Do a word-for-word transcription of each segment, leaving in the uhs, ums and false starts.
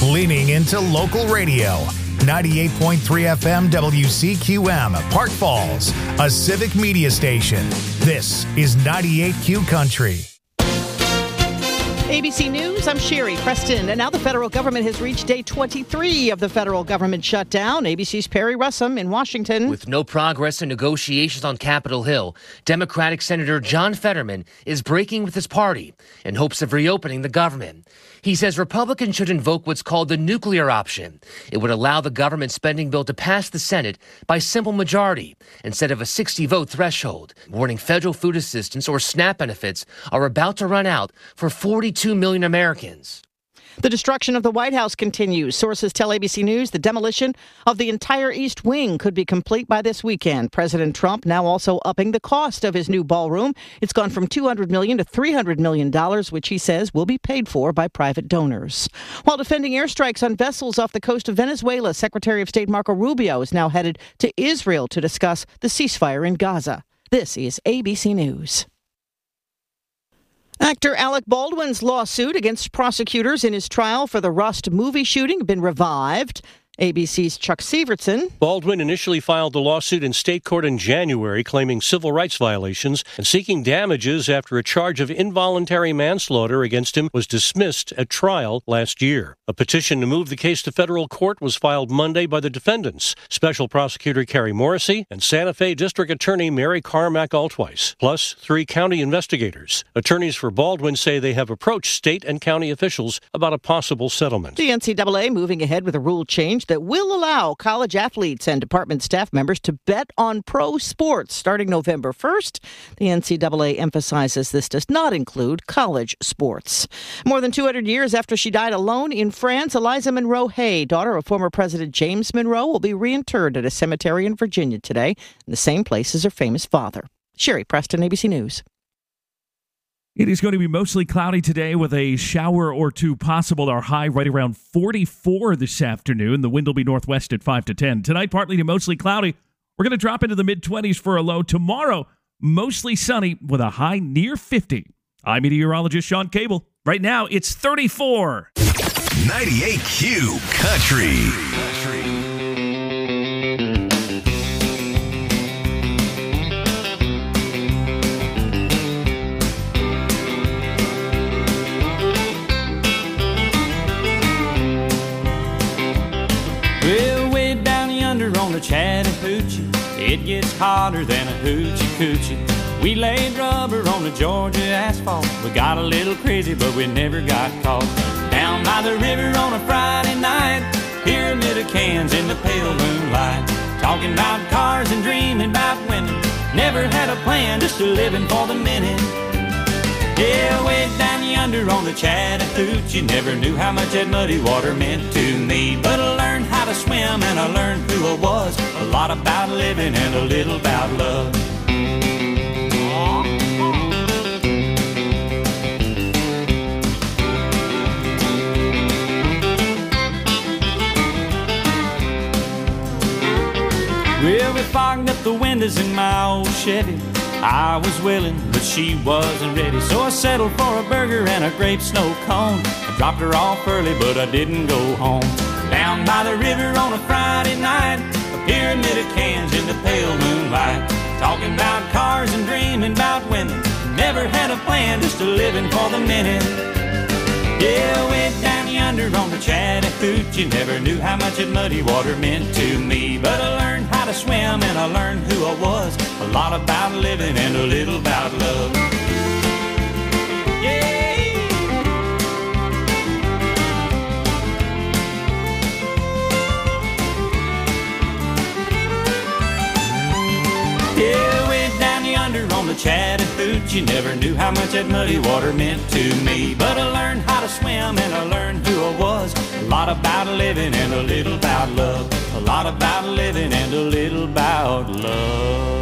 leaning into local radio. ninety-eight point three F M W C Q M, Park Falls, a civic media station. This is ninety-eight Q Country. A B C News, I'm Sherry Preston. And now the federal government has reached day twenty-three of the federal government shutdown. A B C's Perry Russum in Washington. With no progress in negotiations on Capitol Hill, Democratic Senator John Fetterman is breaking with his party in hopes of reopening the government. He says Republicans should invoke what's called the nuclear option. It would allow the government spending bill to pass the Senate by simple majority instead of a sixty-vote threshold, warning federal food assistance or SNAP benefits are about to run out for forty-two million Americans. The destruction of the White House continues. Sources tell A B C News the demolition of the entire East Wing could be complete by this weekend. President Trump now also upping the cost of his new ballroom. It's gone from two hundred million dollars to three hundred million dollars, which he says will be paid for by private donors. While defending airstrikes on vessels off the coast of Venezuela, Secretary of State Marco Rubio is now headed to Israel to discuss the ceasefire in Gaza. This is A B C News. Actor Alec Baldwin's lawsuit against prosecutors in his trial for the Rust movie shooting been revived. A B C's Chuck Severson. Baldwin initially filed the lawsuit in state court in January, claiming civil rights violations and seeking damages after a charge of involuntary manslaughter against him was dismissed at trial last year. A petition to move the case to federal court was filed Monday by the defendants, Special Prosecutor Carrie Morrissey and Santa Fe District Attorney Mary Carmack Altweiss, plus three county investigators. Attorneys for Baldwin say they have approached state and county officials about a possible settlement. The N C double A moving ahead with a rule change that will allow college athletes and department staff members to bet on pro sports starting November first. The N C double A emphasizes this does not include college sports. More than two hundred years after she died alone in France, Eliza Monroe Hay, daughter of former President James Monroe, will be reinterred at a cemetery in Virginia today, in the same place as her famous father. Sherry Preston, A B C News. It is going to be mostly cloudy today with a shower or two possible. Our high right around forty-four this afternoon. The wind will be northwest at five to ten. Tonight, partly to mostly cloudy. We're going to drop into the mid-twenties for a low. Tomorrow, mostly sunny with a high near fifty. I'm meteorologist Sean Cable. Right now, it's thirty-four. ninety-eight Q Country. Well, way down yonder on the Chattahoochee, it gets hotter than a hoochie coochie. We laid rubber on the Georgia asphalt. We got a little crazy, but we never got caught. Down by the river on a Friday night, pyramid of cans in the pale moonlight. Talking about cars and dreaming about women. Never had a plan, just a living for the minute. Yeah, way down yonder on the Chattahoochee, never knew how much that muddy water meant to me. But I learned how to swim and I learned who I was. A lot about living and a little about love. Well, we fogged up the windows in my old Chevy. I was willing, but she wasn't ready. So I settled for a burger and a grape snow cone. I dropped her off early, but I didn't go home. Down by the river on a Friday night, a pyramid of cans in the pale moonlight. Talking about cars and dreaming about women. Never had a plan, just a living for the minute. Yeah, way down yonder on the Chattahoochee, never knew how much that muddy water meant to me. But I learned how to swim and I learned who I was. A lot about living and a little about love. Yeah. Yeah, way down yonder on the Chattahoochee, never knew how much that muddy water meant to me. But I learned how to swim and I learned who I was. A lot about living and a little about love. A lot about living and a little about love.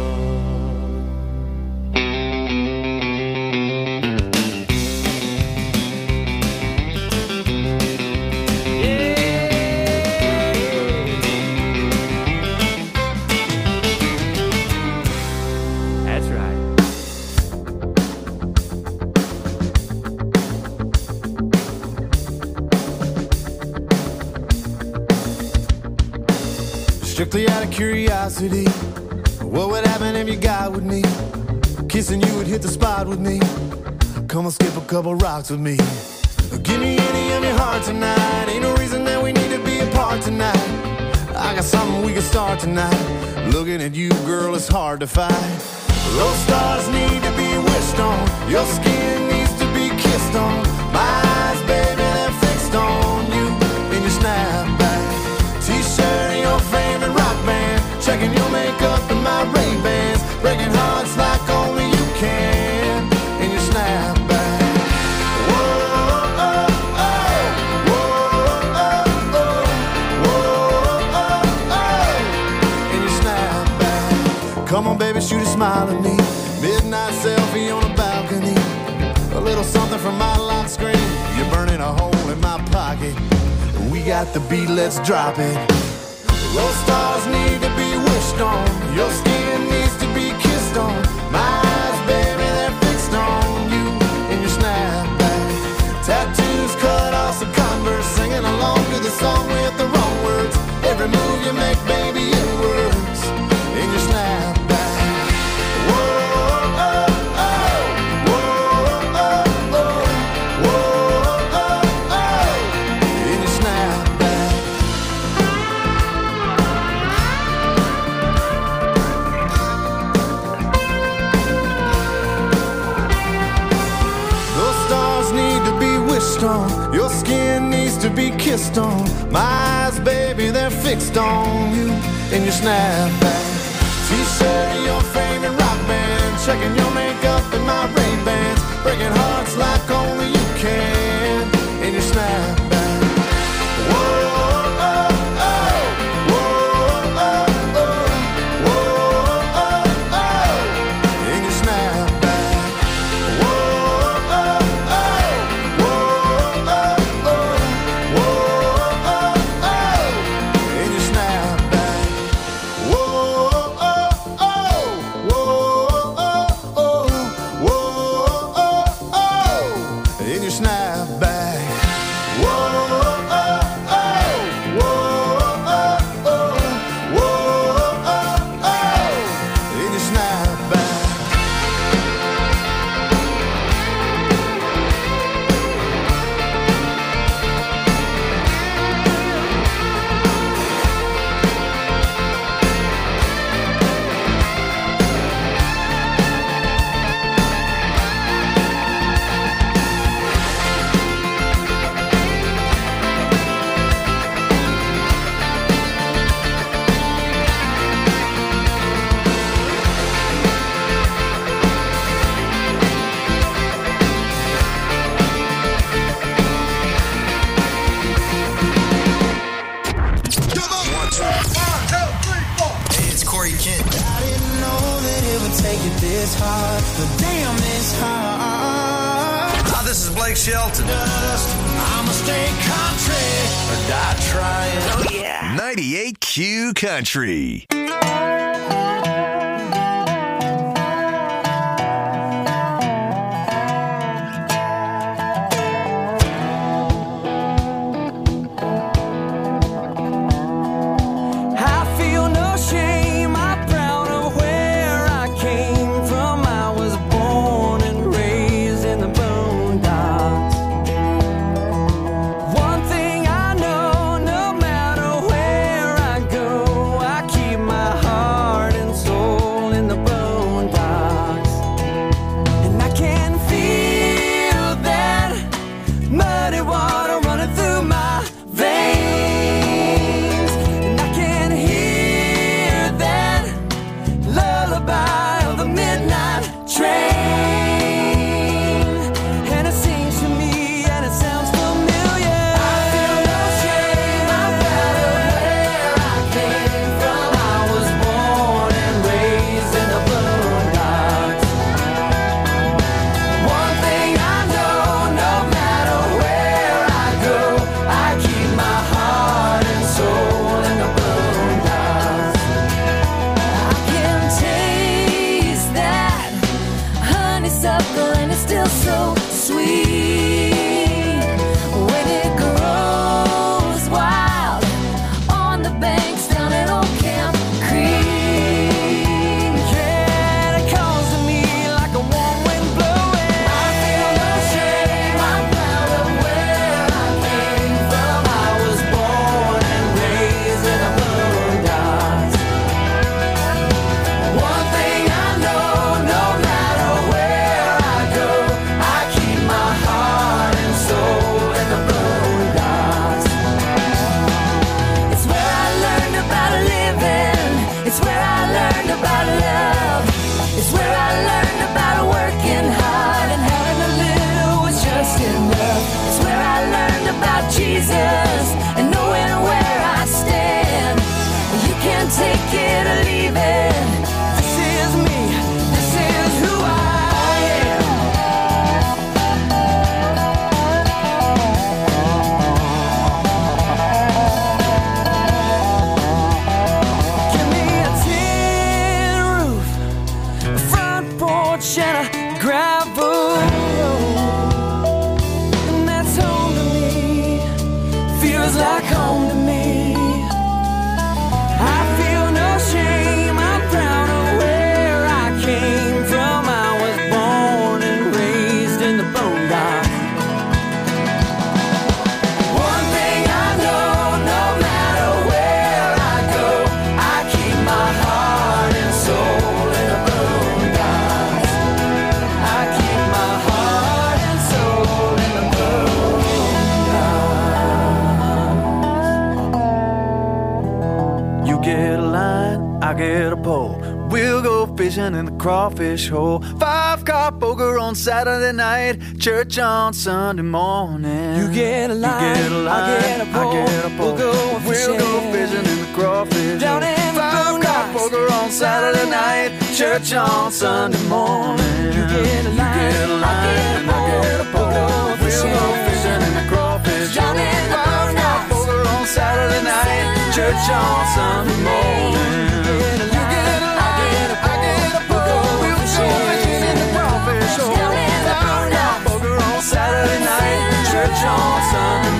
Strictly out of curiosity, what would happen if you got with me? Kissing you would hit the spot with me. Come and skip a couple rocks with me. Give me any of your heart tonight. Ain't no reason that we need to be apart tonight. I got something we can start tonight. Looking at you, girl, it's hard to fight. Those stars need to be wished on. Your skin needs to be kissed on. My eyes, baby, they're fixed on you in your snapback. T-shirt and your favorite rock band. Checking your makeup and my Ray-Bans. Breaking hearts like only you can in your snapback. Come on, baby, shoot a smile at me. Midnight selfie on a balcony. A little something from my lock screen. You're burning a hole in my pocket. We got the beat, let's drop it. Those stars need to be wished on. Your skin needs to be kissed on. My eyes, baby, they're fixed on you in your snapback. Tattoos cut off some Converse. Singing along to the song with the wrong words. Every move you make, baby, it works in your snapback. Your skin needs to be kissed on. My eyes, baby, they're fixed on you in your snapback. T-shirt and your favorite rock band. Checking your makeup and my Ray-Bans. Breaking hearts like only you can in your snapback. Whoa, oh, oh, whoa, oh, oh, whoa, oh, oh, in your snapback. Whoa, oh, oh, whoa. Shelton. I'ma stay country or die trying. Oh yeah. ninety-eight Q Country. One thing I know, no matter where I get a pole. We'll go fishing in the crawfish hole. Five-car poker on Saturday night, church on Sunday morning. You get a line, you get a line, I get a pole. I get a pole. We'll go fishing, we'll go fishing in the crawfish down hole. in the Five-car poker on Saturday night, church on Sunday morning. You get a line, you get a line, I get a pole. We'll go fishing in the crawfish down in the Five-car poker on Saturday night, church on Sunday morning. Saturday night, church on Sunday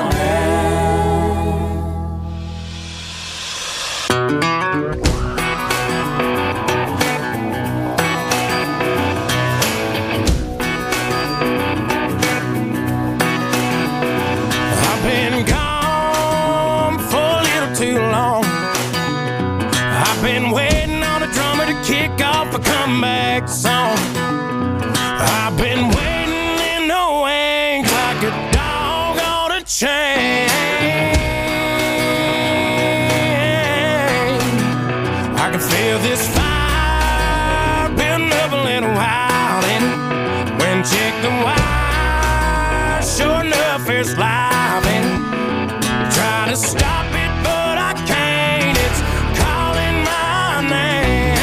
I've been gone for a little too long. I've been waiting on a drummer to kick off a comeback song. I've been waiting like a dog on a chain. I can feel this fire building up a little while, and when check the wire, sure enough it's live, and try to stop it but I can't. It's calling my name.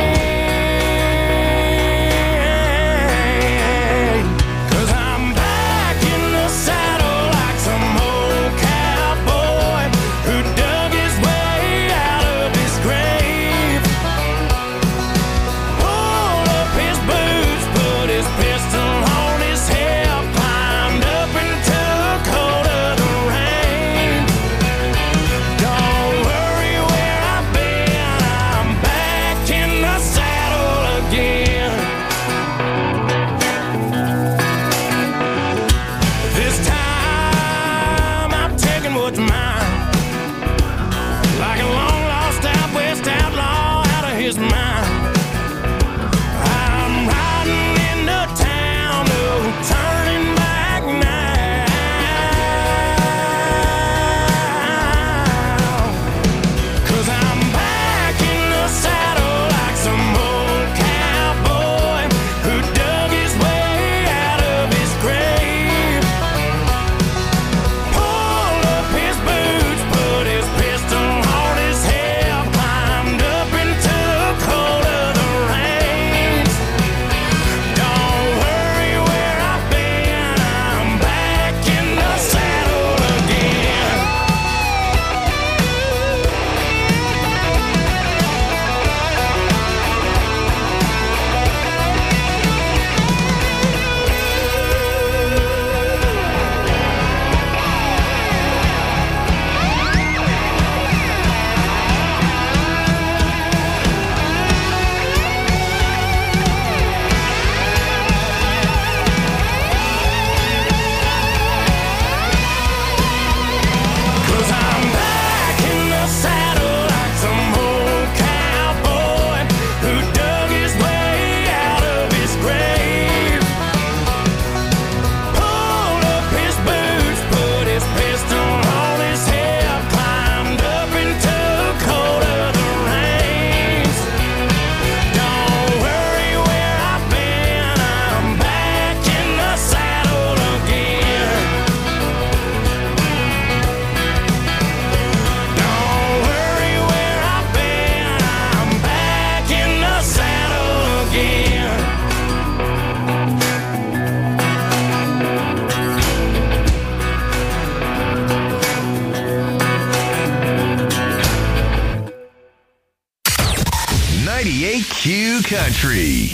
ninety-eight Q Country.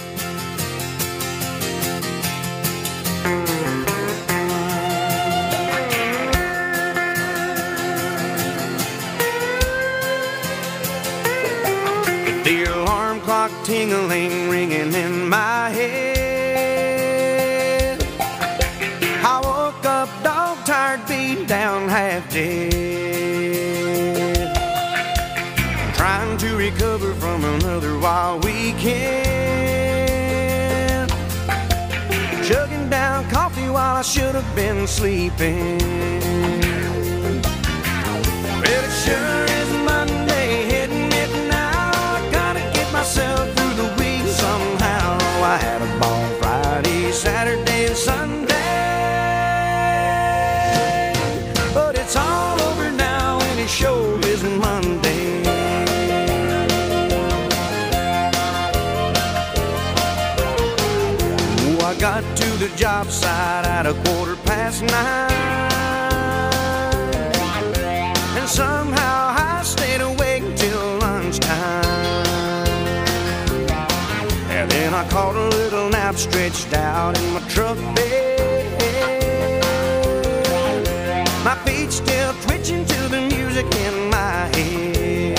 The alarm clock tingling, ringing in my head. I woke up dog tired, beat down, half dead. Trying to recover from another wild weekend. Chugging down coffee while I should have been sleeping. Well, it sure is Monday, hitting midnight. the job site at a quarter past nine. And somehow I stayed awake till lunchtime. And then I caught a little nap stretched out in my truck bed. My feet still twitching to the music in my head.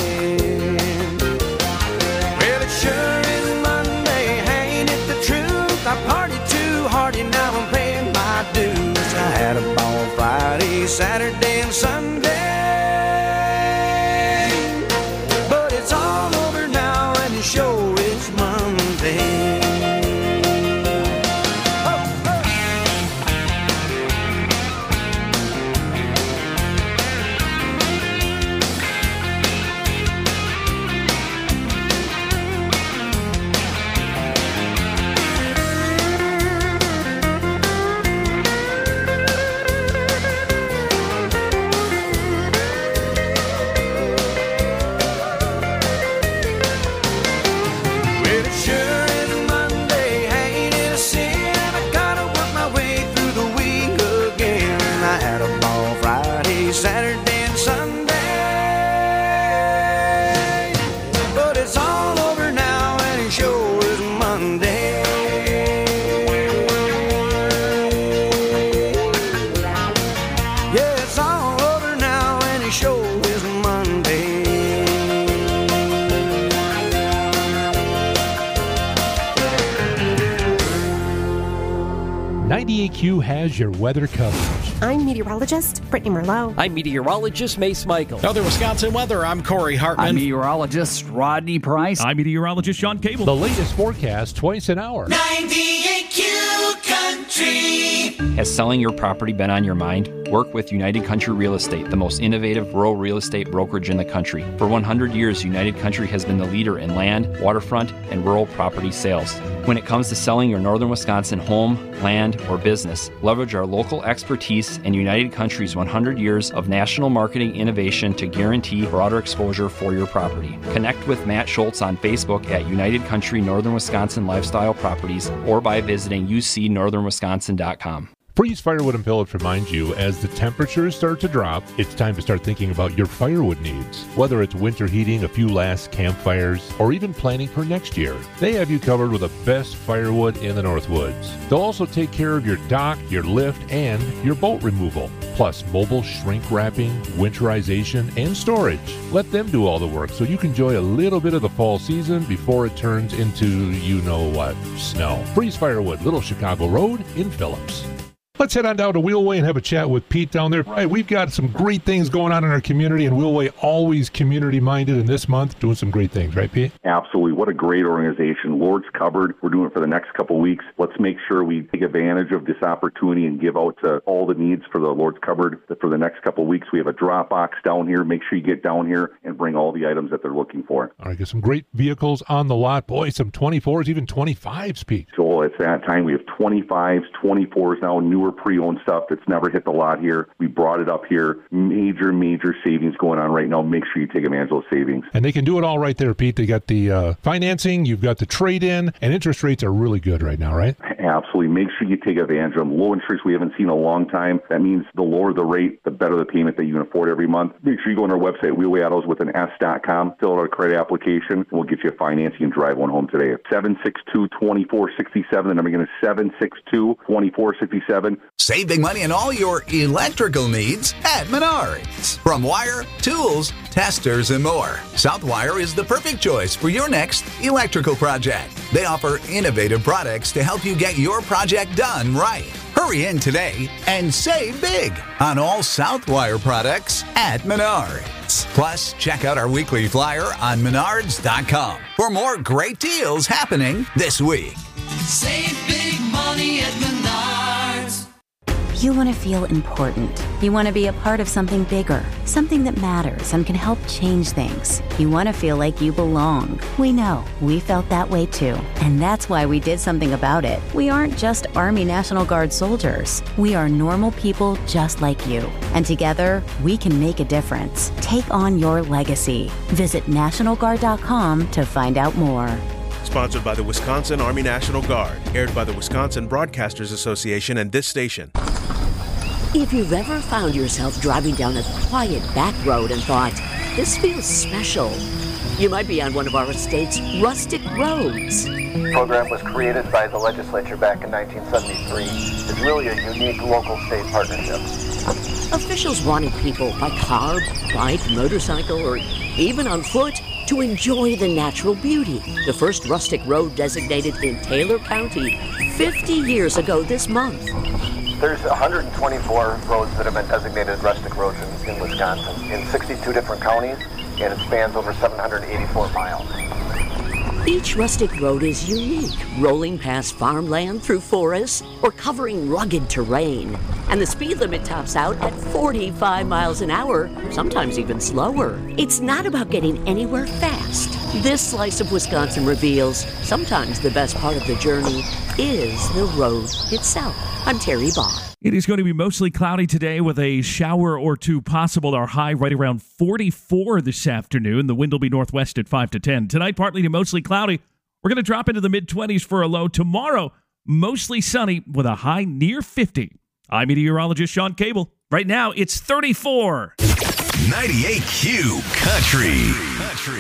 Well, it sure is Monday, ain't it the truth? I partied too hard and now I'm paying my dues. I had a ball Friday, Saturday, and Sunday. But it's all over now and the show is Monday. Saturday and Sunday, but it's all over now and it sure is Monday. Yeah, it's all over now and it sure is Monday. ninety-eight Q has your weather coverage. I'm meteorologist Brittany Merlot. I'm meteorologist Mace Michael. Other Wisconsin weather, I'm Corey Hartman. I'm meteorologist Rodney Price. I'm meteorologist Sean Cable. The latest forecast twice an hour. ninety-eight Q Country. Has selling your property been on your mind? Work with United Country Real Estate, the most innovative rural real estate brokerage in the country. For one hundred years, United Country has been the leader in land, waterfront, and rural property sales. When it comes to selling your northern Wisconsin home, land, or business, leverage our local expertise and United Country's one hundred years of national marketing innovation to guarantee broader exposure for your property. Connect with Matt Schultz on Facebook at United Country Northern Wisconsin Lifestyle Properties or by visiting u c northern wisconsin dot com. Freeze Firewood and Pellets reminds you, as the temperatures start to drop, it's time to start thinking about your firewood needs. Whether it's winter heating, a few last campfires, or even planning for next year, they have you covered with the best firewood in the Northwoods. They'll also take care of your dock, your lift, and your boat removal, plus mobile shrink wrapping, winterization, and storage. Let them do all the work so you can enjoy a little bit of the fall season before it turns into you-know-what, snow. Freeze Firewood, Little Chicago Road in Phillips. Let's head on down to Wheelway and have a chat with Pete down there. Right, we've got some great things going on in our community, and Wheelway always community-minded, and this month doing some great things, right, Pete? Absolutely. What a great organization. Lord's Cupboard, we're doing it for the next couple of weeks. Let's make sure we take advantage of this opportunity and give out to all the needs for the Lord's Cupboard for the next couple of weeks. We have a drop box down here. Make sure you get down here and bring all the items that they're looking for. All right, got some great vehicles on the lot. Boy, some twenty-fours, even twenty-fives, Pete. So it's that time. We have twenty-fives, twenty-fours now, newer pre-owned stuff that's never hit the lot here. We brought it up here. Major, major savings going on right now. Make sure you take advantage of those savings. And they can do it all right there, Pete. They got the uh, financing, you've got the trade-in, and interest rates are really good right now, right? Absolutely. Make sure you take advantage of them. Low interest we haven't seen in a long time. That means the lower the rate, the better the payment that you can afford every month. Make sure you go on our website, Wheelway Autos with an S dot com, fill out a credit application, and we'll get you financing and drive one home today. seven six two, two four six seven. The number again is seven six two, two four six seven. Save big money on all your electrical needs at Menards. From wire, tools, testers, and more, Southwire is the perfect choice for your next electrical project. They offer innovative products to help you get your project done right. Hurry in today and save big on all Southwire products at Menards. Plus, check out our weekly flyer on menards dot com for more great deals happening this week. Save big money at Menards. You want to feel important. You want to be a part of something bigger, something that matters and can help change things. You want to feel like you belong. We know. We felt that way too. And that's why we did something about it. We aren't just Army National Guard soldiers. We are normal people just like you. And together, we can make a difference. Take on your legacy. Visit National Guard dot com to find out more. sponsored by the Wisconsin Army National Guard, aired by the Wisconsin Broadcasters Association and this station. If you've ever found yourself driving down a quiet back road and thought, this feels special, you might be on one of our state's rustic roads. The program was created by the legislature back in nineteen seventy-three. It's really a unique local-state partnership. Officials wanted people by car, bike, motorcycle, or even on foot to enjoy the natural beauty. The first rustic road designated in Taylor County fifty years ago this month. There's one hundred twenty-four roads that have been designated rustic roads in, in Wisconsin in sixty-two different counties, and it spans over seven hundred eighty-four miles. Each rustic road is unique, rolling past farmland through forests or covering rugged terrain. And the speed limit tops out at forty-five miles an hour, sometimes even slower. It's not about getting anywhere fast. This slice of Wisconsin reveals sometimes the best part of the journey is the road itself. I'm Terry Bond. It is going to be mostly cloudy today with a shower or two possible. Our high right around forty-four this afternoon. The wind will be northwest at five to ten. Tonight, partly to mostly cloudy. We're going to drop into the mid-twenties for a low. Tomorrow, mostly sunny with a high near fifty. I'm meteorologist Sean Cable. Right now, it's thirty-four. ninety-eight Q Country. Country.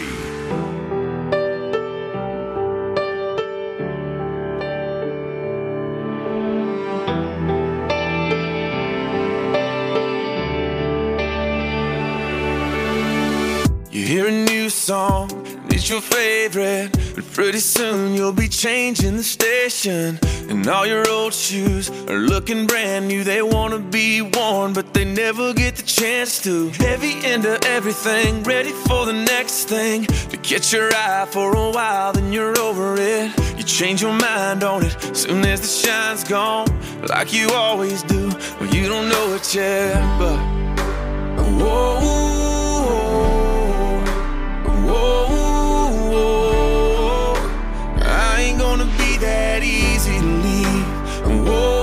You hear a new song, and it's your favorite, but pretty soon you'll be changing the station. And all your old shoes are looking brand new. They wanna be worn, but they never get the chance to. Heavy into everything, ready for the next thing. To catch your eye for a while, then you're over it. You change your mind on it, soon as the shine's gone. Like you always do, well you don't know it yet, but whoa. Whoa, I ain't gonna be that easy to leave. Whoa,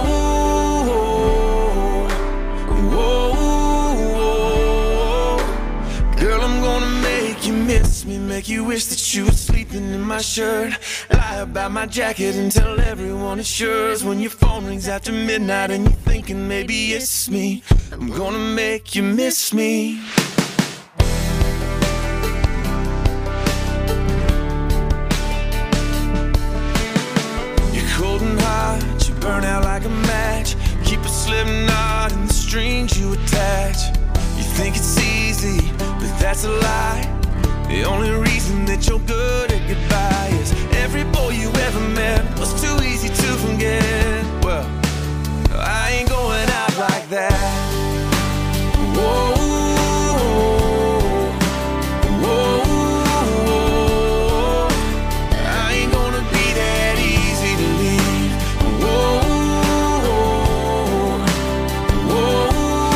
whoa, girl, I'm gonna make you miss me, make you wish that you were sleeping in my shirt. Lie about my jacket and tell everyone it's yours. When your phone rings after midnight and you're thinking maybe it's me, I'm gonna make you miss me. You burn out like a match. Keep a slip knot in the strings you attach. You think it's easy, but that's a lie. The only reason that you're good at goodbye is every boy you ever met was too easy to forget. Well, I ain't going out like that. Whoa, whoa, whoa, I ain't gonna be that easy to leave. Whoa, whoa,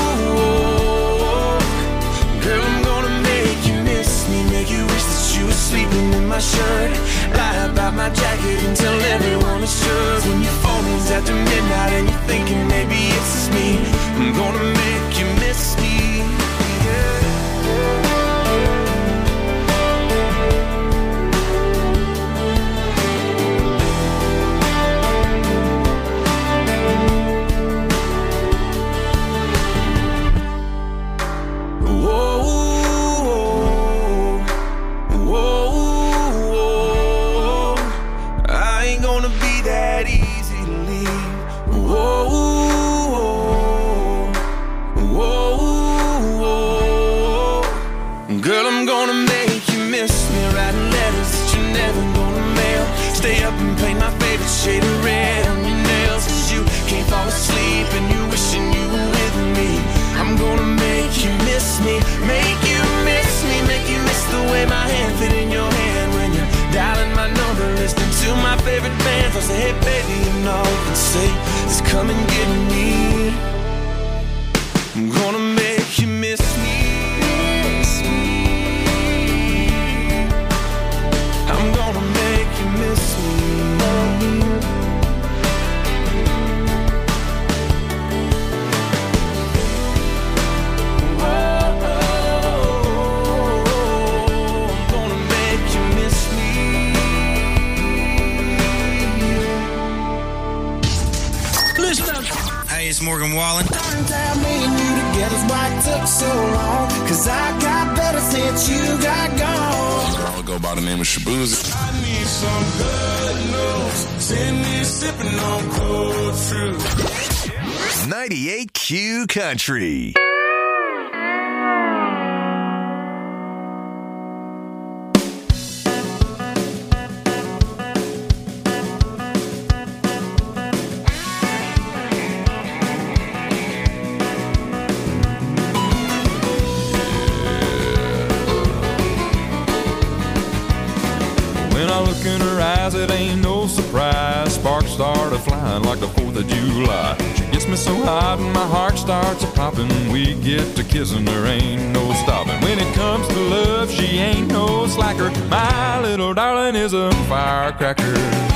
girl, I'm gonna make you miss me, make you wish that you were sleeping in my shirt. Lie about my jacket and tell everyone it's yours. When your phone rings after midnight and you're thinking maybe it's just me, I'm gonna make you miss me. Yeah. Girl, I'm gonna make you miss me, writing letters that you're never gonna mail. Stay up and paint my favorite shade of red on your nails, cause you can't fall asleep and you wishing you were with me. I'm gonna make you miss me, make you miss me, make you miss the way my hand fit in your hand when you're dialing my number, listening to my favorite bands. I'll say, hey baby, you know, and say, just come and get me. I'm gonna make you miss me. I'm gonna make you miss me. Whoa, I'm gonna make you miss me. from Wallen. Down me and you together's why it took so long. Cause I got better since you got gone. I'll go by the name of Shabuzi. I need some good news. Send me sipping on cold fruit. ninety-eight Q Country. It ain't no surprise. Sparks start a flying like the fourth of July. She gets me so hot and my heart starts a popping. We get to kissing, there ain't no stopping. When it comes to love, she ain't no slacker. My little darling is a firecracker.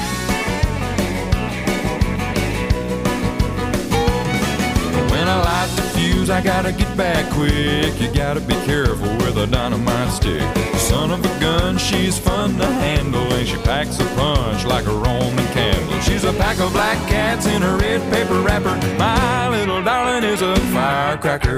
When I light the fuse, I gotta get back quick. You gotta be careful with a dynamite stick. Son of a gun, she's fun to handle, and she packs a punch like a Roman candle. She's a pack of black cats in a red paper wrapper. My little darling is a firecracker.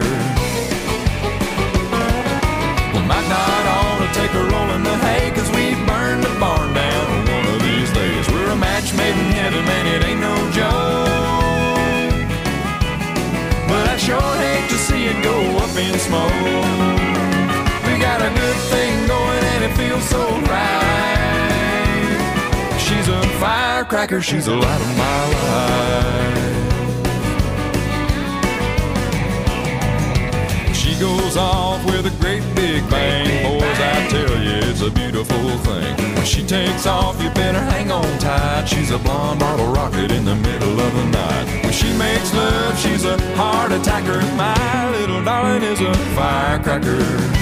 We might not ought to take a roll in the hay, cause we burn the barn down one of these days. We're a match made in heaven, man, it ain't no joke. But I sure hate to see it go up in smoke. We got a good thing going and it feels so right. She's a firecracker, she's the light of my life. She goes off with a great big bang. Boys, I tell you, it's a beautiful thing. When she takes off, you better hang on tight. She's a blonde bottle rocket in the middle of the night. When she makes love, she's a heart attacker. My little darling is a firecracker.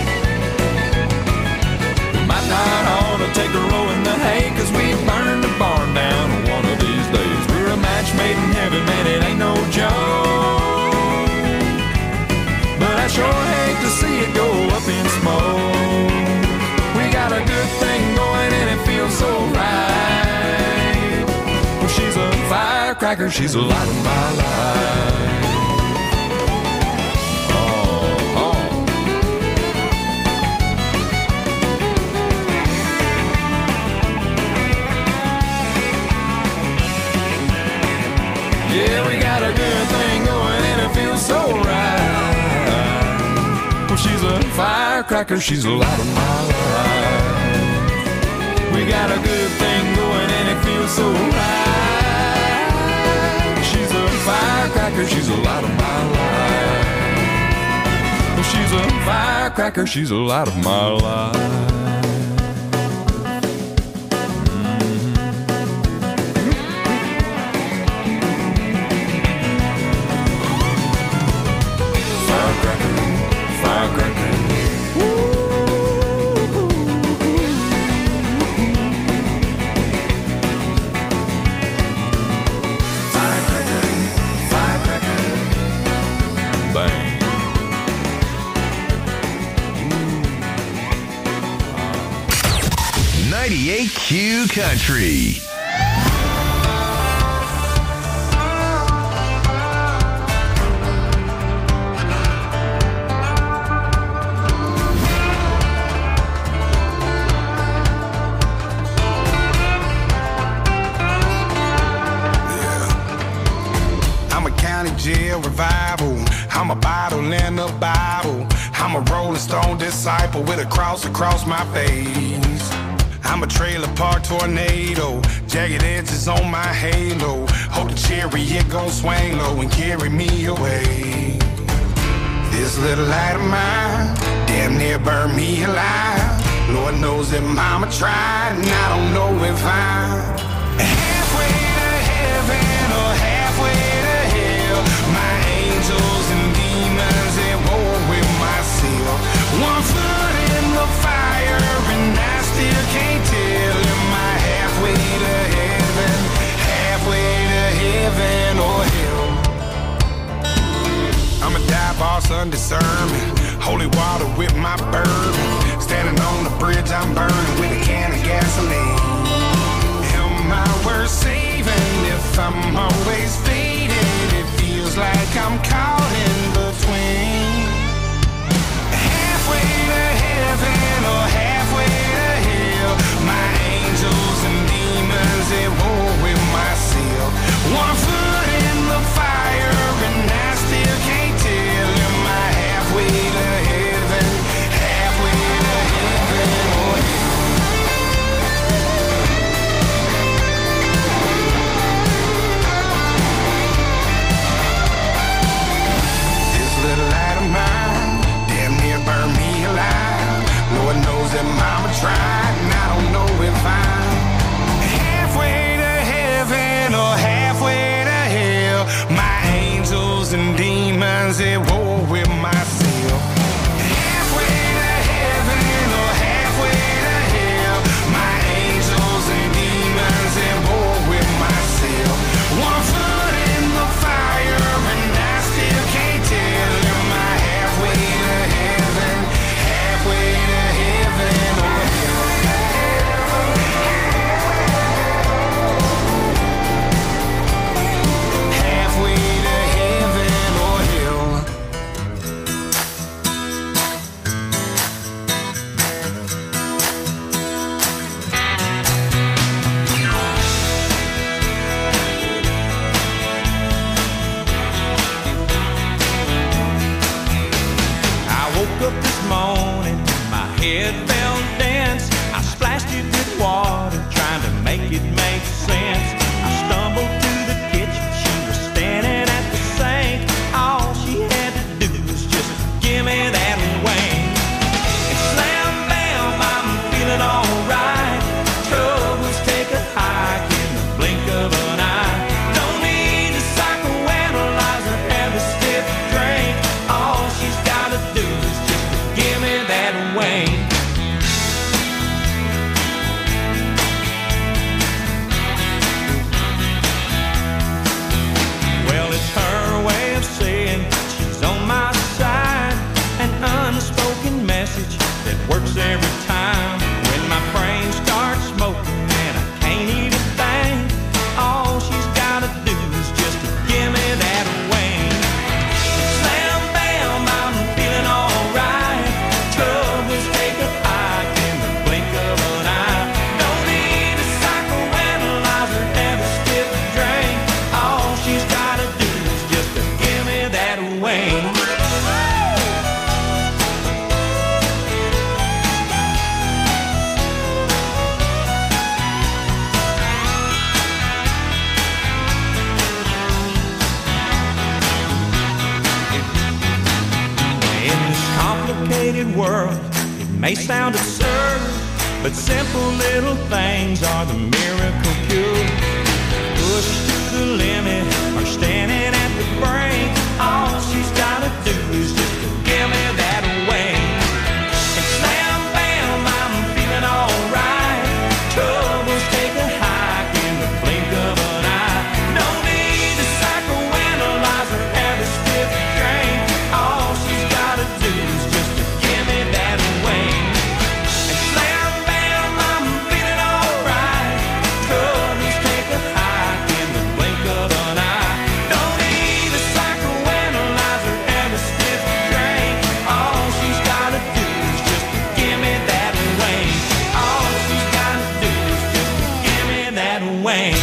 Might not ought to take a roll in the hay, cause we burn the barn down one of these days. We're a match made in heaven, man, it ain't no joke. But I sure hate to see it go up in smoke. We got a good thing going and it feels so right. Well, she's a firecracker, she's the light of my life. Yeah, we got a good thing going and it feels so right. Well, she's a firecracker, she's the light of my life. We got a good thing going and it feels so right. She's a firecracker, she's the light of my life. Well, she's a firecracker, she's the light of my life. ninety-eight Q Country. I'm a county jail revival. I'm a bottle in the Bible. I'm a Rolling Stone disciple with a cross across my face. I'm a trailer park tornado, jagged edges on my halo. Hope the chariot gon' swing low and carry me away. This little light of mine damn near burned me alive. Lord knows that mama tried, and I don't know if I'm halfway to heaven or halfway to hell. My angels and demons at war with myself. One foot in the fire and I still can't tell. Am I halfway to heaven, halfway to heaven or hell? I'm a dive boss under sermon, holy water with my bourbon. Standing on the bridge I'm burning with a can of gasoline. Am I worth saving if I'm always fading? It feels feels like I'm caught in between. Halfway to heaven or halfway to hell. My angels and demons at war with myself. One foot in the fire and I still can't tell. Am I halfway to heaven, halfway to heaven or hell? This little light of mine damn near burned me alive. Lord knows that mama tried, and I don't know if I'm halfway to heaven or halfway to hell. My angels and demons at war with myself. Halfway to heaven or halfway to hell. My angels and demons at war with myself. One foot in the fire and I still can't tell. Am I halfway to heaven, halfway to heaven or hell? Halfway to heaven or hell. I woke up this morning, my head felt dense. I splashed it with water, trying to make it make sense. I stumbled to the kitchen, she was standing at the sink. All she had to do was just give me that wing. And slam bam, I'm feeling alright. Troubles take a hike in the blink of an eye. Don't need to psychoanalyze or have a stiff drink. All she's gotta do is just give me that wing. Well, it's her way of saying she's on my side. An unspoken message that works every time. When my brain starts smoking and I can't even think, all she's gotta do is just give me that wing. Slam bam, I'm feeling alright. Troubles take a hike in the blink of an eye. Don't need a psychoanalyze or have a stiff drink. All she's gotta do is just give me that wing. In this complicated world, it may sound absurd, but simple little things are the miracle cure. Pushed to the limit or standing at the brink, all she's gotta do is just give me that wing. And slam bam, I'm feeling alright. Troubles take a hike in the blink of an eye. No need to psychoanalyze or have a stiff drink. All she's gotta do is just give me that wing. And slam bam, I'm feeling alright. Troubles take a hike in the blink of an eye. Don't need a psychoanalyze or have a stiff drink. All she's gotta do is just give me that wing. All she's gotta do is just give me that wing.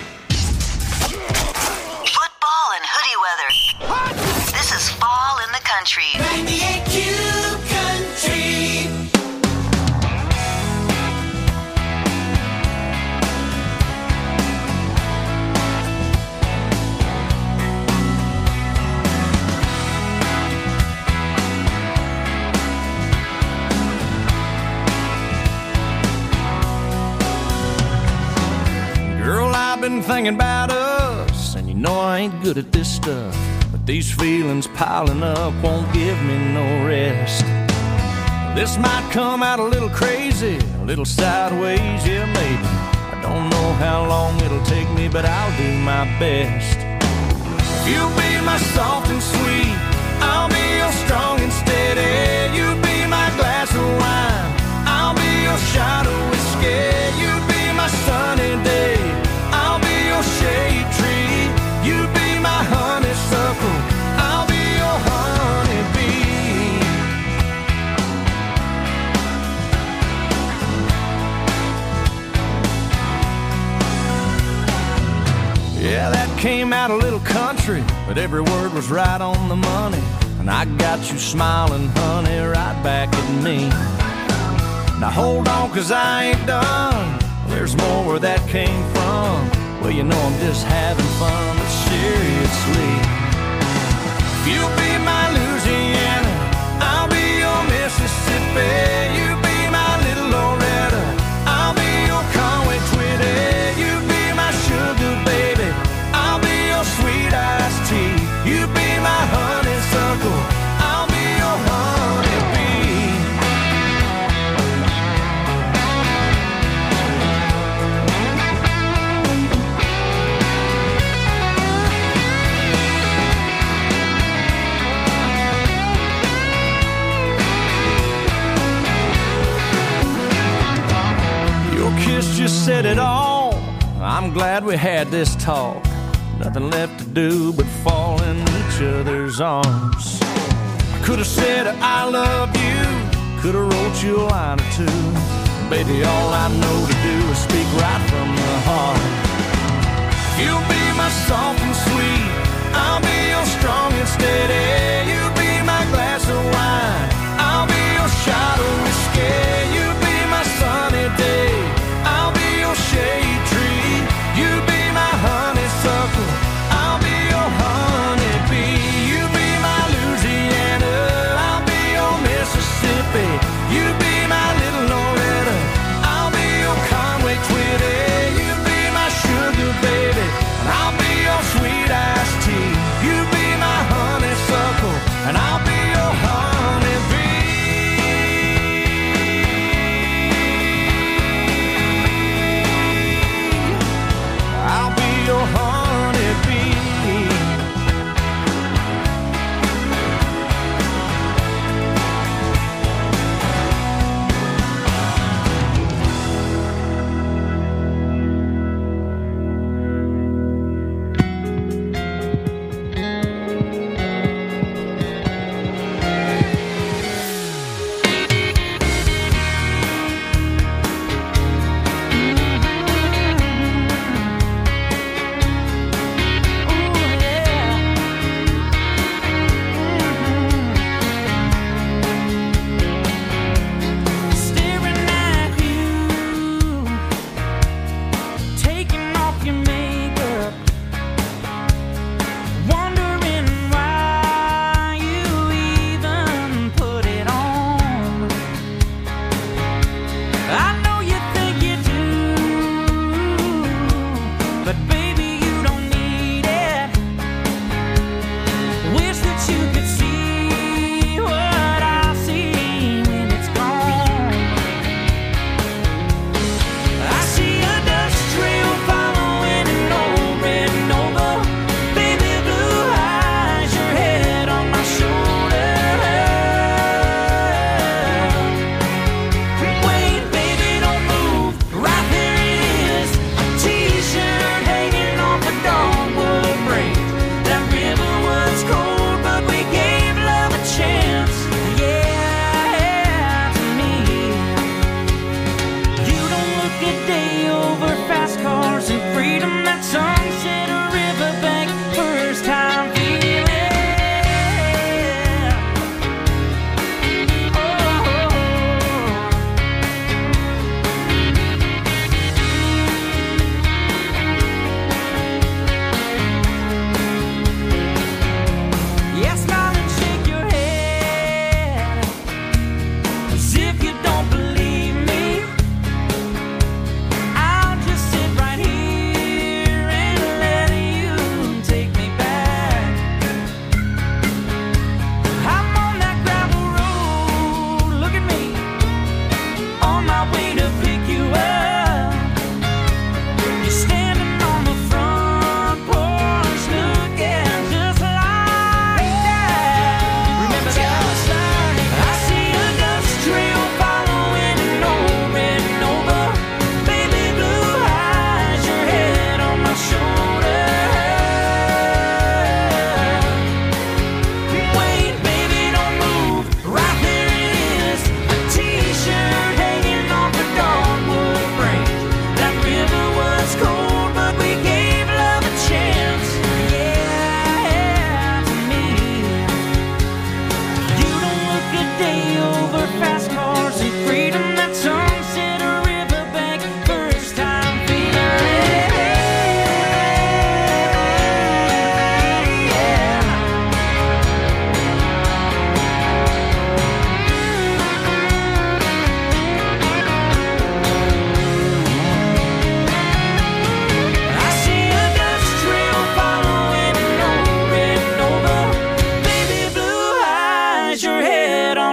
Football and hoodie weather. This is fall in the country. ninety-eight Q Country. Girl, I've been thinking about us, and you know I ain't good at this stuff. But these feelings piling up won't give me no rest. This might come out a little crazy, a little sideways, yeah, maybe. I don't know how long it'll take me, but I'll do my best. You'll be my soft and sweet, I'll be your strong and steady. You'll be my glass of wine, I'll be your shot of whiskey. You'll be my sunny day, I'll be your shade tree. You'll be my honeysuckle came out a little country, but every word was right on the money. And I got you smiling, honey, right back at me. Now hold on, cause I ain't done. There's more where that came from. Well, you know I'm just having fun, but seriously, if you'll be my Louisiana, I'll be your Mississippi. You be my little Loretta, I'll be your Conway Twitty. You be my sugar baby, I'll be your sweet iced tea. You be my honeysuckle, I'll be your honeybee. Your kiss just said it all. I'm glad we had this talk. Nothing left to do but fall in each other's arms. I could have said I love you, could have wrote you a line or two. Baby, all I know to do is speak right from the heart. You'll be my soft and sweet, I'll be your strong and steady. You be my glass of wine, I'll be your shot of whiskey. You be my sunny day, I'll be your shade tree. You be my honeysuckle, I'll be your honeybee. You be my Louisiana, I'll be your Mississippi. You be my little Loretta, I'll be your Conway Twitty. You be my sugar baby, and I'll be your sweet iced tea. You be my honeysuckle, and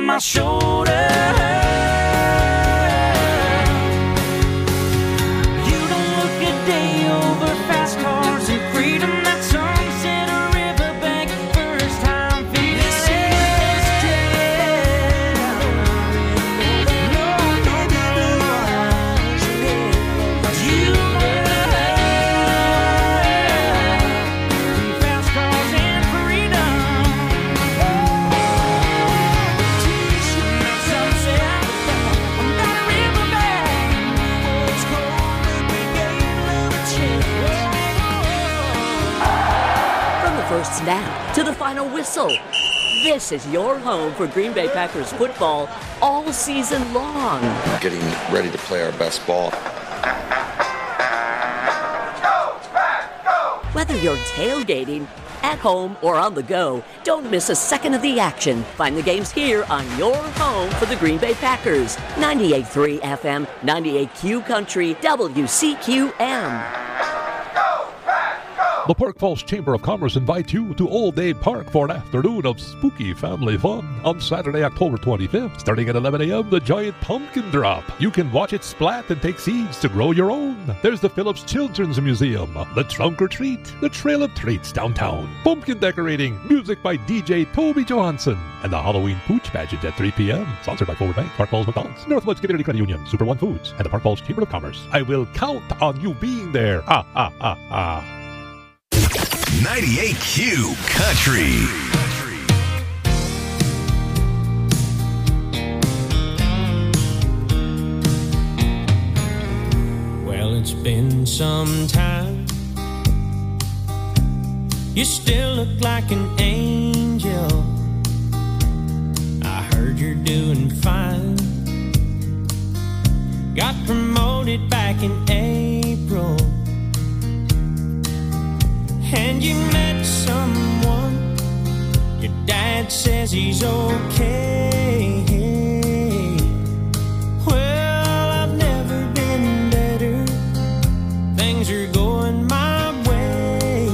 on my shoulder. You don't look a day over fast cars and freedom. That sunset or riverbank, first time feeling this is dead. No, no, no, you know, fast cars and freedom. First snap to the final whistle. This is your home for Green Bay Packers football all season long. Getting ready to play our best ball. Whether you're tailgating, at home, or on the go, don't miss a second of the action. Find the games here on your home for the Green Bay Packers. ninety-eight point three F M, ninety-eight Q Country, W C Q M. The Park Falls Chamber of Commerce invites you to Old Dade Park for an afternoon of spooky family fun. On Saturday, October twenty-fifth, starting at eleven a.m., the giant pumpkin drop. You can watch it splat and take seeds to grow your own. There's the Phillips Children's Museum, the Trunk or Treat, the Trail of Treats downtown, pumpkin decorating, music by D J Toby Johansson, and the Halloween Pooch Pageant at three p.m. Sponsored by Forward Bank, Park Falls McDonald's, Northwoods Community Credit Union, Super One Foods, and the Park Falls Chamber of Commerce. I will count on you being there. Ah, ah, ah, ah. ninety-eight Q Country. Well, it's been some time. You still look like an angel. I heard you're doing fine. Got promoted back in April. And you met someone. Your dad says he's okay. Well, I've never been better. Things are going my way.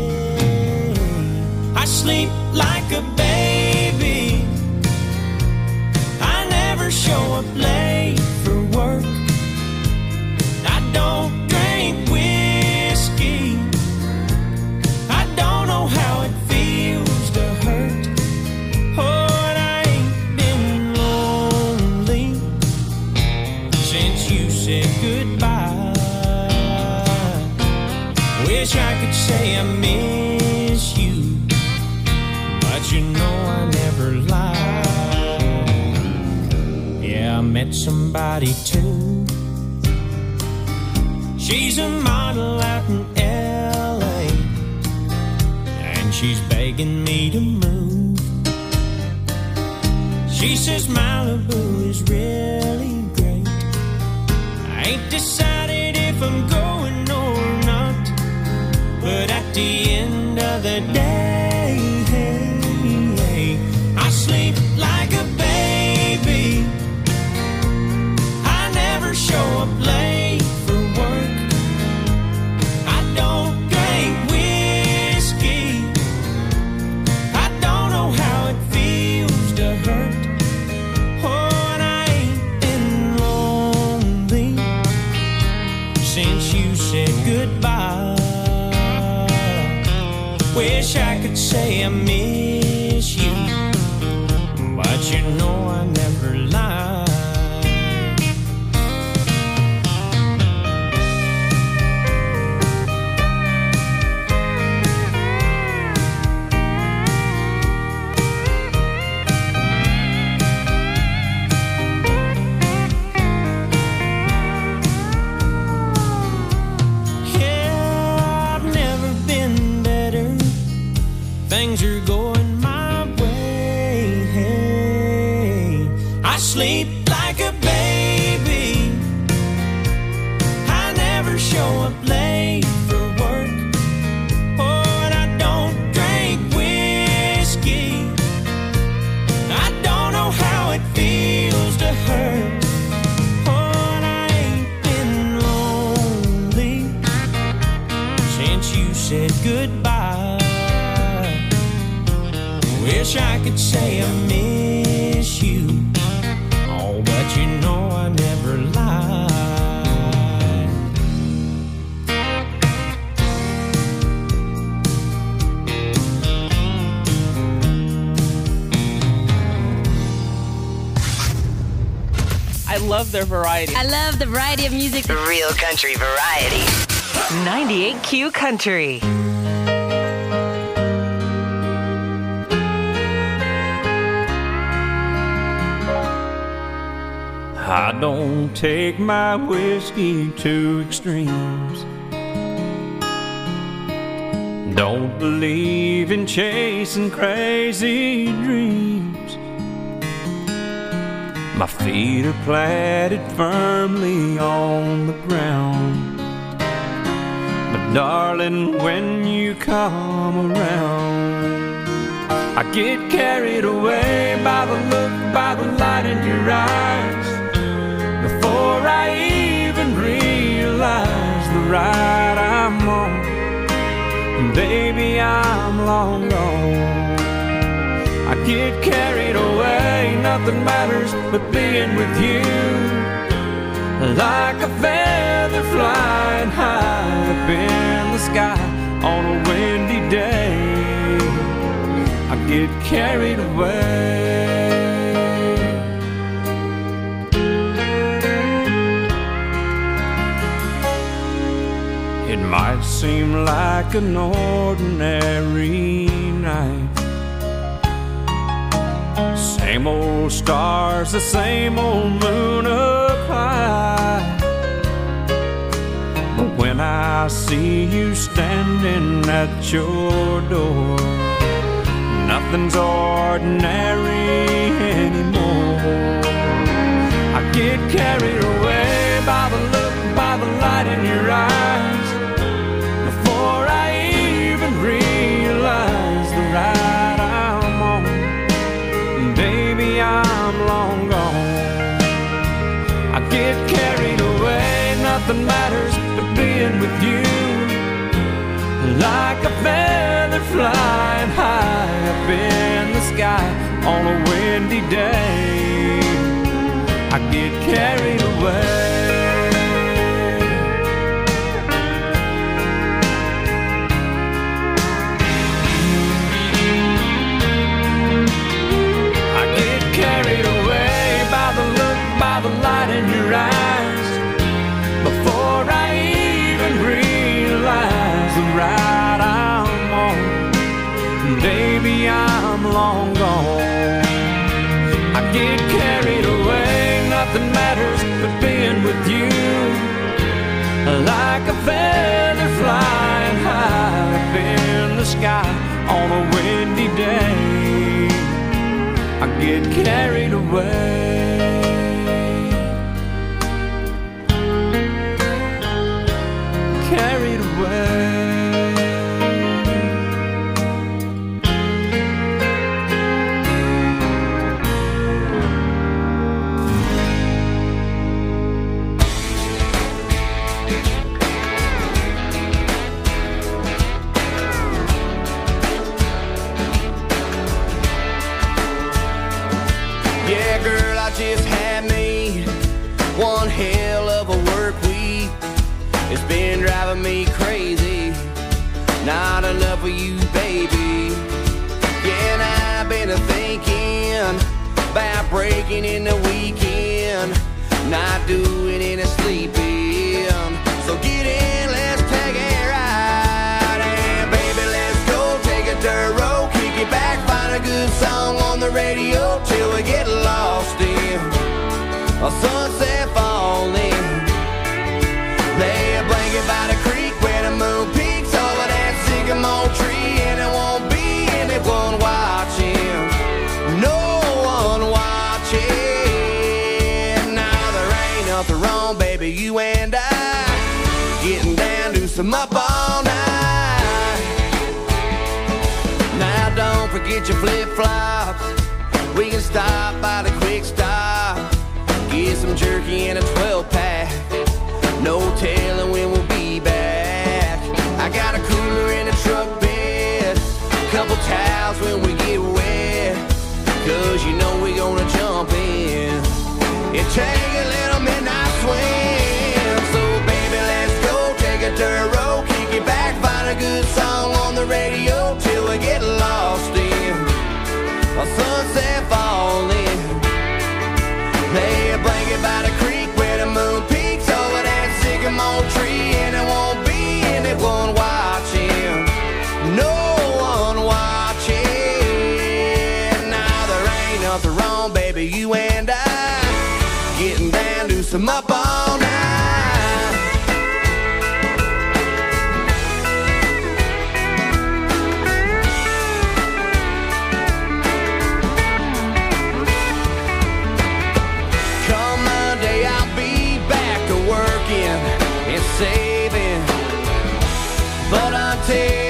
I sleep like a baby. I never show up late for work. I don't drink whiskey. How it feels to hurt. Oh, and I ain't been lonely since you said goodbye. Wish I could say I miss you, but you know I never lie. Yeah, I met somebody too. She's a model out in L A, she's begging me to move. She says Malibu is really great. I ain't decided if I'm going or not, but at the end of the day, I sleep like a baby. I never show up late for work. I don't drink whiskey. How it feels to hurt. Oh, and I ain't been lonely since you said goodbye. Wish I could say I miss you, but you know I never lie. Things are going my way. I sleep like a baby. I never show up late for work. Oh, and I don't drink whiskey. I don't know how it feels to hurt. Oh, and I ain't been lonely since you said goodbye. Wish I could say I miss you, I love their variety. I love the variety of music. Real country variety. ninety-eight Q Country. I don't take my whiskey to extremes. Don't believe in chasing crazy dreams. My feet are planted firmly on the ground. But darling, when you come around, I get carried away by the look, by the light in your eyes. Before I even realize the ride I'm on, and baby, I'm long gone. I get carried away, nothing matters but being with you. Like a feather flying high up in the sky on a windy day, I get carried away. It might seem like an ordinary night, same old stars, the same old moon up high. But when I see you standing at your door, nothing's ordinary anymore. I get carried away by the look, by the light in your eyes. Before I even realize the ride I'm on, baby, I'm long gone. I get carried away, nothing matters but being with you. Like a feather flying high up in the sky on a windy day, I get carried away. Carried away by the look, by the light in your eyes. Before I even realize the ride I'm on, baby, I'm long gone. I get carried away, nothing matters but being with you. Like a feather flying high up in the sky on a windy day, I get carried away. Carried away. Just had me one hell of a work week. It's been driving me crazy. Not enough of you, baby. Yeah, and I've been thinking about breaking in the weekend, not doing any sleeping. So get in, let's take a ride. And baby, let's go take a dirt road, kick it back, find a good song on the radio till we get lost in a sunset falling. Lay a blanket by the creek where the moon peaks over that sycamore tree, and it won't be anyone watching, no one watching. Now there ain't nothing wrong, baby, you and I getting down to some up all night. Now don't forget your flip-flops, we can stop by the quick stop, get some jerky and a twelve pack. No telling when we'll be back. I got a cooler in the truck bed, couple towels when we get wet, cause you know we gonna jump in and take a little midnight swim. So baby, let's go take a dirt road, kick it back, find a good song on the radio till we get lost in a sunset falling. Lay a blanket by the on, baby, you and I getting down to some up all night. Come Monday, I'll be back to working and saving, but until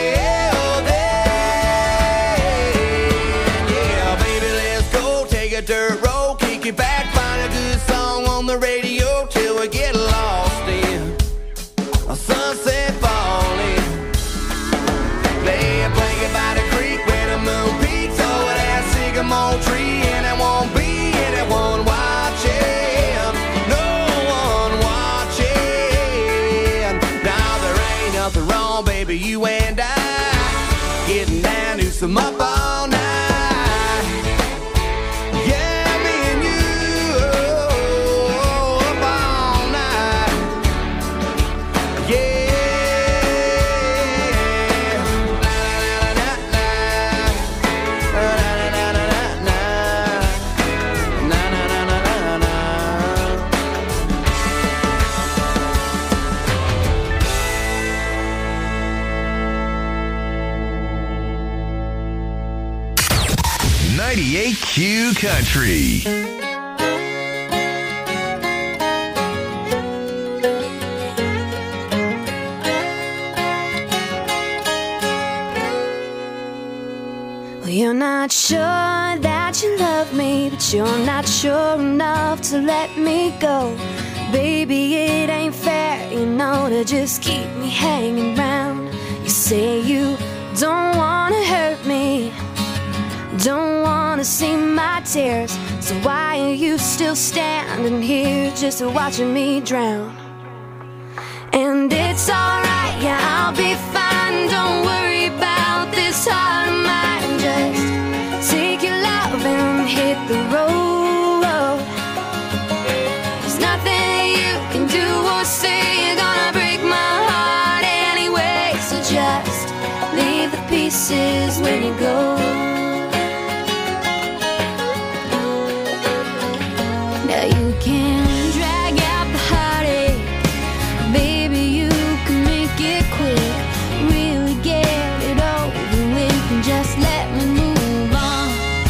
dirt road, kick it back, find a good song on the radio till we get lost in a sunset falling. Lay a blanket by the creek where the moon peaks over that sycamore tree, and there won't be anyone watching, no one watching. Now there ain't nothing wrong, baby, you and I getting down to some up all night. ninety-eight Q Country. Well, you're not sure that you love me, but you're not sure enough to let me go. Baby, it ain't fair, you know, to just keep me hanging round. You say you don't wanna hurt me, don't wanna see my tears, so why are you still standing here just watching me drown? And it's alright, yeah, I'll be fine, don't worry about this heart of mine. Just take your love and hit the road. There's nothing you can do or say, you're gonna break my heart anyway, so just leave the pieces when you go. Now you can drag out the heartache, baby, you can make it quick, really get it over with and just let me move on.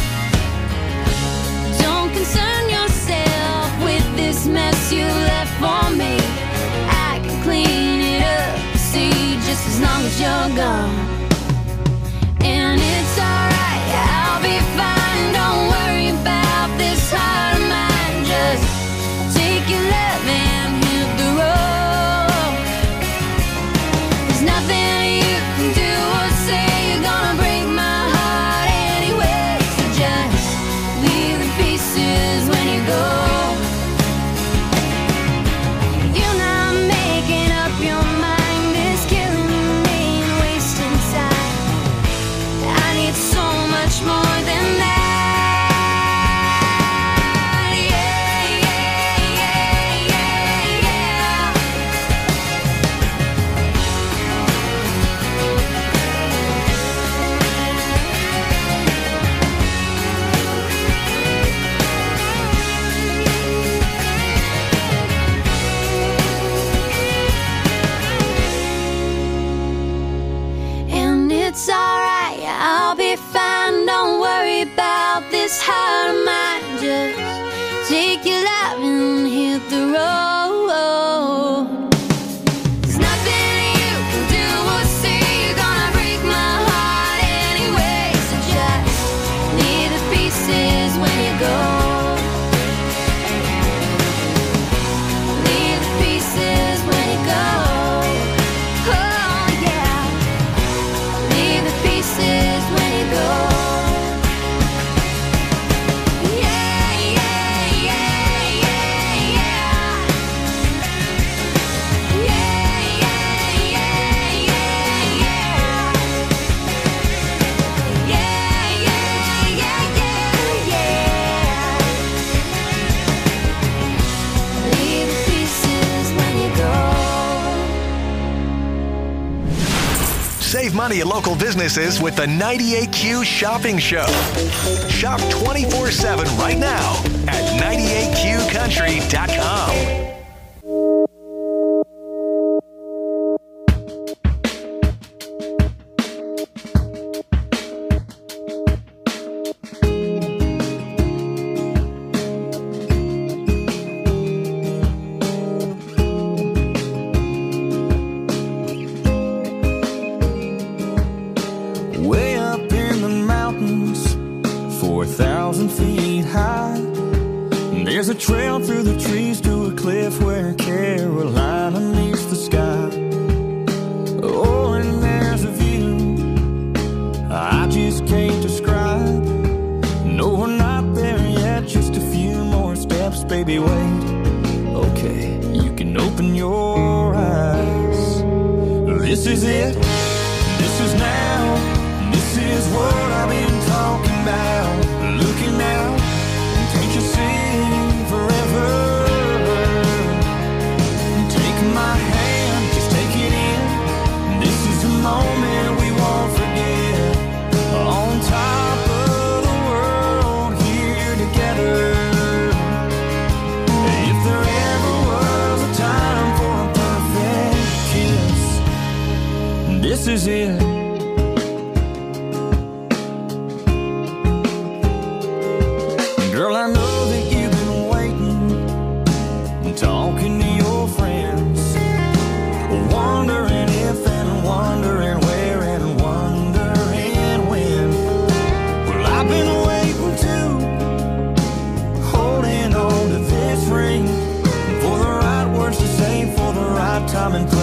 Don't concern yourself with this mess you left for me, I can clean it up, see, just as long as you're gone. And it's alright, I'll be fine, don't worry about this heart of mine. Just take your love and hit the road. There's nothing you can do or say, you're gonna break my heart anyway, so just leave the pieces when you go. You're not making up your mind, it's killing me and wasting time. I need so much more than that. plenty of local businesses with the ninety-eight Q Shopping Show. Shop twenty-four seven right now at ninety-eight Q country dot com. There's a trail through the trees to a cliff where Carolina meets the sky. Oh, and there's a view I just can't describe. No, we're not there yet, just a few more steps, baby, wait. Okay, you can open your eyes. This is it, this is now, this is what I've been talking about. Looking out, can't you see? Forever. Take my hand, just take it in. This is a moment we won't forget. On top of the world, here together. If there ever was a time for a perfect kiss, this is it. Girl, I know that you've been waiting, talking to your friends, wondering if and wondering where and wondering when. Well, I've been waiting too, holding on to this ring, for the right words to say, for the right time and place.